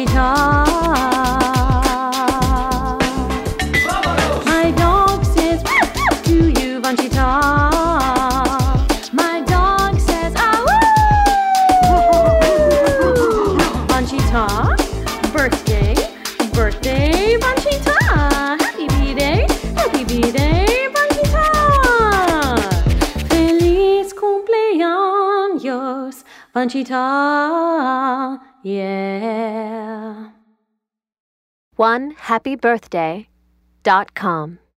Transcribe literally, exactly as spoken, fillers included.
Panchita. My dog says to you, Panchita. My dog says ah woo. Panchita, birthday, birthday, Panchita. Happy B-Day, happy B-Day, Panchita. Feliz cumpleaños, Panchita. Yeah. one happy birthday dot com